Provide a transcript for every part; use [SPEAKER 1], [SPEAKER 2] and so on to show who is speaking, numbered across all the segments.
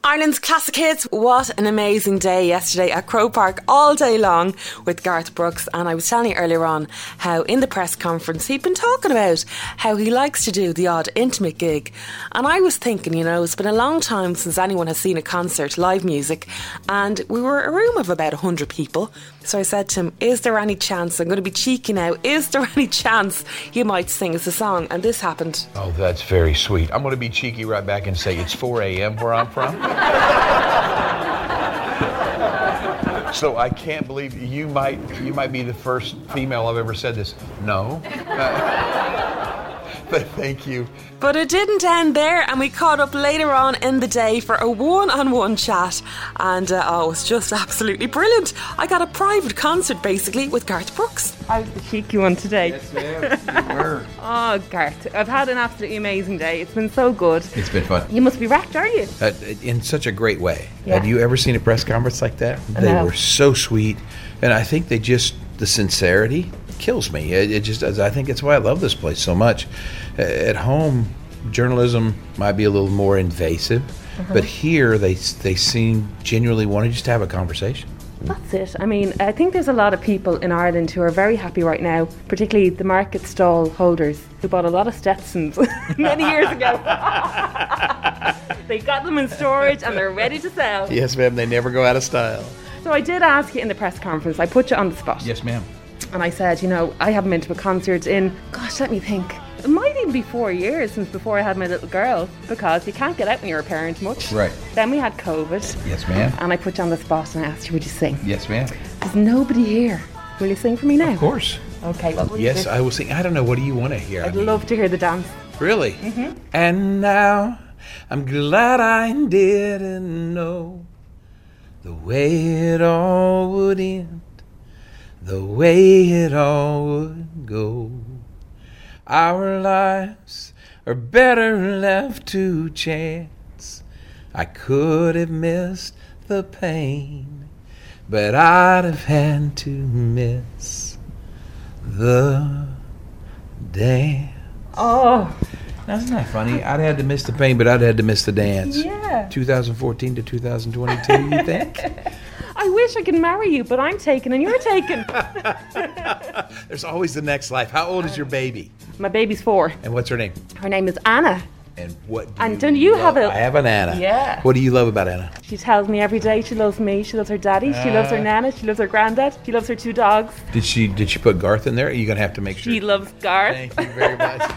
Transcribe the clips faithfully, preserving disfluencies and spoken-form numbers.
[SPEAKER 1] Ireland's classic hits. What an amazing day yesterday at Croke Park, all day long with Garth Brooks. And I was telling you earlier on how in the press conference he'd been talking about how he likes to do the odd intimate gig. And I was thinking, you know, it's been a long time since anyone has seen a concert, live music, and we were a room of about one hundred people. So I said to him, is there any chance, I'm going to be cheeky now, is there any chance you might sing us a song? And this happened.
[SPEAKER 2] Oh, that's very sweet. I'm going to be cheeky right back and say it's four a.m. where I'm from. So I can't believe you might you might be the first female I've ever said this. No. Uh, but thank you.
[SPEAKER 1] But it didn't end there, and we caught up later on in the day for a one-on-one chat, and uh, oh, it was just absolutely brilliant. I got a private concert basically with Garth Brooks.
[SPEAKER 3] I was the cheeky one today.
[SPEAKER 2] Yes, ma'am. You were.
[SPEAKER 3] Oh, Garth, I've had an absolutely amazing day. It's been so good.
[SPEAKER 2] It's been fun.
[SPEAKER 3] You must be wrecked, are you?
[SPEAKER 2] Uh, in such a great way.
[SPEAKER 3] Yeah.
[SPEAKER 2] Have you ever seen a press conference like that?
[SPEAKER 3] I
[SPEAKER 2] They
[SPEAKER 3] know.
[SPEAKER 2] were so sweet, and I think they just, the sincerity kills me. It, it just does. I think it's why I love this place so much. Uh, At home, journalism might be a little more invasive,
[SPEAKER 3] Uh-huh.
[SPEAKER 2] but here they they seem genuinely want to just have a conversation.
[SPEAKER 3] That's it. I mean, I think there's a lot of people in Ireland who are very happy right now, particularly the market stall holders who bought a lot of Stetsons many years ago. They got them in storage and they're ready to sell.
[SPEAKER 2] Yes, ma'am. They never go out of style.
[SPEAKER 3] So I did ask you in the press conference, I put you on the spot.
[SPEAKER 2] Yes, ma'am.
[SPEAKER 3] And I said, you know, I haven't been to a concert in, gosh, let me think. It might even be four years since before I had my little girl, because you can't get out when you're a parent much.
[SPEAKER 2] Right.
[SPEAKER 3] Then we had COVID.
[SPEAKER 2] Yes, ma'am.
[SPEAKER 3] And I put you on the spot and I asked you, would you sing?
[SPEAKER 2] Yes, ma'am.
[SPEAKER 3] There's nobody here. Will you sing for me now?
[SPEAKER 2] Of course.
[SPEAKER 3] Okay, what will you
[SPEAKER 2] Yes,
[SPEAKER 3] do?
[SPEAKER 2] I will sing. I don't know. What do you want to hear?
[SPEAKER 3] I'd
[SPEAKER 2] I mean,
[SPEAKER 3] love to hear the dance.
[SPEAKER 2] Really? Mm-hmm. And now I'm glad I didn't know the way it all would end, the way it all would go. Our lives are better left to chance. I could have missed the pain, but I'd have had to miss the dance.
[SPEAKER 3] Oh,
[SPEAKER 2] Now, isn't that funny? I'd had to miss the pain, but I'd had to miss the dance.
[SPEAKER 3] yeah.
[SPEAKER 2] twenty fourteen to twenty twenty-two, you think?
[SPEAKER 3] I wish I could marry you, but I'm taken and you're taken.
[SPEAKER 2] There's always the next life. How old is your baby?
[SPEAKER 3] My baby's four.
[SPEAKER 2] And what's her name?
[SPEAKER 3] Her name is Anna.
[SPEAKER 2] And what do
[SPEAKER 3] And
[SPEAKER 2] you
[SPEAKER 3] don't you
[SPEAKER 2] love?
[SPEAKER 3] have a-
[SPEAKER 2] I have an Anna.
[SPEAKER 3] Yeah.
[SPEAKER 2] What do you love about Anna?
[SPEAKER 3] She tells me every day she loves me, she loves her daddy, she loves her
[SPEAKER 2] Ah.
[SPEAKER 3] nana, she loves her granddad, she loves her two dogs.
[SPEAKER 2] Did she did she put Garth in there? Are you going to have to make sure?
[SPEAKER 3] She loves Garth.
[SPEAKER 2] Thank you very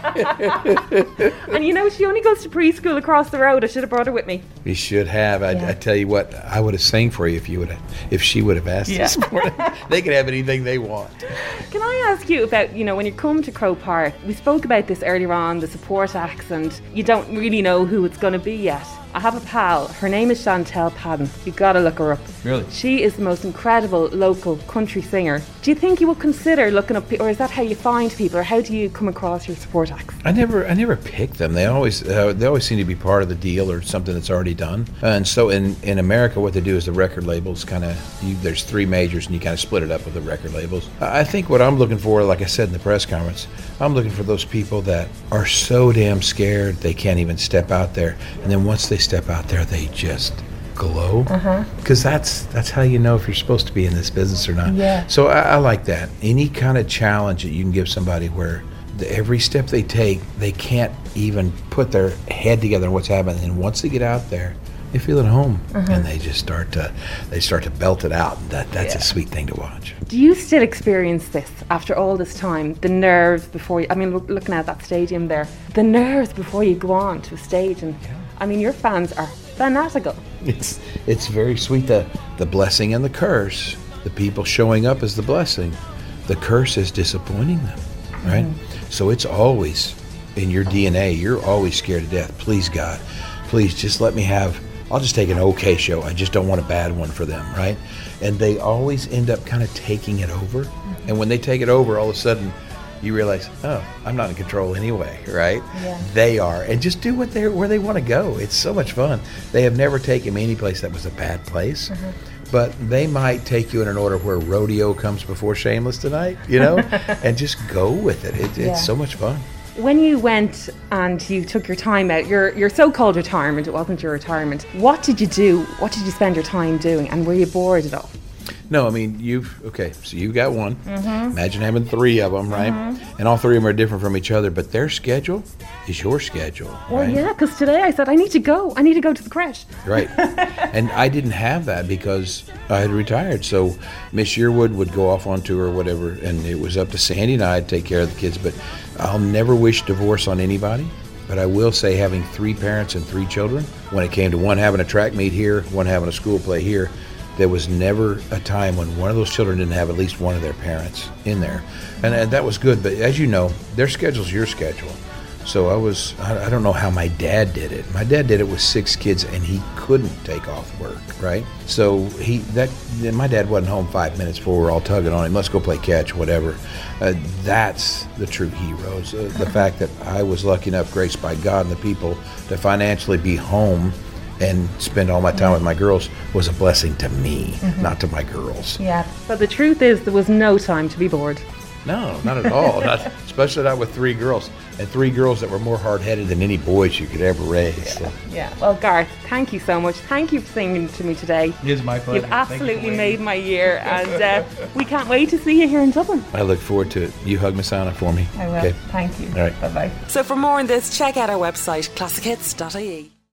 [SPEAKER 2] much.
[SPEAKER 3] And you know, she only goes to preschool across the road. I should have brought her with me.
[SPEAKER 2] You should have. I,
[SPEAKER 3] Yeah.
[SPEAKER 2] I tell you what, I would have sang for you if you would have, if she would have asked
[SPEAKER 3] Yeah.
[SPEAKER 2] this morning. They can have anything they want.
[SPEAKER 3] Can I ask you about, you know, when you come to Croke Park, we spoke about this earlier on, the support acts, and you don't really know who it's going to be yet. I have a pal, her name is Chantel Padden. You've got to look her up.
[SPEAKER 2] Really?
[SPEAKER 3] She is the most incredible local country singer. Do you think you would consider looking up, pe- or is that how you find people, or how do you come across your support acts?
[SPEAKER 2] I never, I never pick them. They always, uh, they always seem to be part of the deal or something that's already done. And so in, in America, what they do is the record labels kind of, there's three majors, and you kind of split it up with the record labels. I I think what I'm looking for, like I said in the press conference, I'm looking for those people that are so damn scared they can't even step out there, and then once they step out there, they just glow. Because that's that's how you know if you're supposed to be in this business or not.
[SPEAKER 3] Yeah.
[SPEAKER 2] So I, I like that. Any kind of challenge that you can give somebody where the, every step they take, they can't even put their head together on what's happening. And once they get out there, they feel at home, and they just start to they start to belt it out. And that that's a sweet thing to watch.
[SPEAKER 3] Do you still experience this after all this time? The nerves before you, I mean, look, looking at that stadium there, the nerves before you go on to a stage. And I mean, your fans are fanatical.
[SPEAKER 2] It's it's very sweet. The the blessing and the curse. The people showing up is the blessing. The curse is disappointing them, right? So it's always in your D N A. You're always scared to death. Please, God, please just let me have. I'll just take an okay show. I just don't want a bad one for them, right? And they always end up kind of taking it over. And when they take it over, all of a sudden, you realize, oh, I'm not in control anyway, right?
[SPEAKER 3] Yeah.
[SPEAKER 2] They are, and just do what they where they want to go. It's so much fun. They have never taken me any place that was a bad place, but they might take you in an order where rodeo comes before Shameless tonight, you know, and just go with it. it it's
[SPEAKER 3] Yeah.
[SPEAKER 2] so much fun.
[SPEAKER 3] When you went and you took your time out, your your so-called retirement, it wasn't your retirement. What did you do? What did you spend your time doing? And were you bored at all?
[SPEAKER 2] No, I mean, you've, okay, so you've got one. Mm-hmm. Imagine having three of them, right? Mm-hmm. And all three of them are different from each other, but their schedule is your schedule,
[SPEAKER 3] Well,
[SPEAKER 2] right?
[SPEAKER 3] yeah, because today I said, I need to go. I need to go to the creche.
[SPEAKER 2] Right. And I didn't have that because I had retired. So Miss Yearwood would go off on tour or whatever, and it was up to Sandy and I to take care of the kids. But I'll never wish divorce on anybody. But I will say having three parents and three children, when it came to one having a track meet here, one having a school play here, there was never a time when one of those children didn't have at least one of their parents in there. And, and that was good. But as you know, their schedule's your schedule. So I was, I, I don't know how my dad did it. My dad did it with six kids and he couldn't take off work, right? So he, that, my dad wasn't home five minutes before we were all tugging on him. Let's go play catch, whatever. Uh, that's the true heroes. Uh, the fact that I was lucky enough, graced by God and the people, to financially be home and spend all my time with my girls was a blessing to me, mm-hmm. not to my girls.
[SPEAKER 3] Yeah. But the truth is, there was no time to be bored.
[SPEAKER 2] No, not at all. Not, especially not with three girls, and three girls that were more hard-headed than any boys you could ever raise.
[SPEAKER 3] Yeah.
[SPEAKER 2] So.
[SPEAKER 3] yeah. Well, Garth, thank you so much. Thank you for singing to me today.
[SPEAKER 4] It is my pleasure.
[SPEAKER 3] You've absolutely you made my year, and uh, we can't wait to see you here in Dublin.
[SPEAKER 2] I look forward to it. You hug Masana for me.
[SPEAKER 3] I will.
[SPEAKER 2] Okay.
[SPEAKER 3] Thank you.
[SPEAKER 2] All right.
[SPEAKER 3] Bye-bye.
[SPEAKER 1] So for more on this, check out our website, classic hits dot I E.